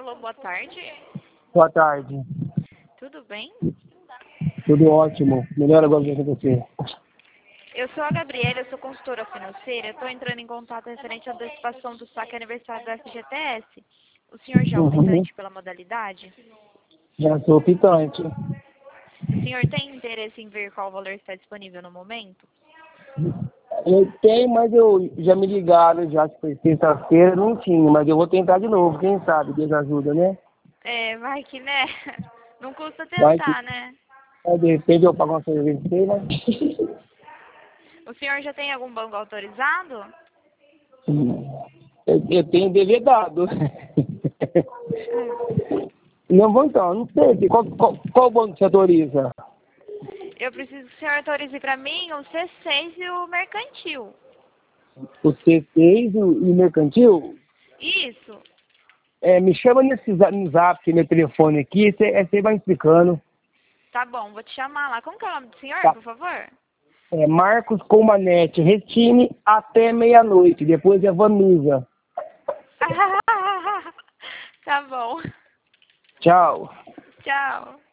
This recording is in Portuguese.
Alô, boa tarde. Boa tarde. Tudo bem? Tudo ótimo. Melhor agora do que você. Eu sou a Gabriela, eu sou consultora financeira. Eu estou entrando em contato referente à antecipação do saque aniversário do FGTS. O senhor já é optante pela modalidade? Já sou optante. O senhor tem interesse em ver qual valor está disponível no momento? Eu tenho, mas eu já me ligaram, já que foi sexta-feira, não tinha, mas eu vou tentar de novo, quem sabe, Deus ajuda, né? É, vai que, né? Não custa Vai que, tentar, né? de repente eu pago uma cerveja, né? O senhor já tem algum banco autorizado? Eu tenho devedado. Não vou então, não sei. Qual banco você autoriza? Eu preciso que o senhor autorize para mim o C6 e o mercantil. O C6 e o mercantil? Isso. Me chama no zap, que é meu telefone aqui, você vai explicando. Tá bom, vou te chamar lá. Como que é o nome do senhor, Tá. por favor? Marcos Comanete, Retine até meia-noite, depois é Vanusa. Tá bom. Tchau. Tchau.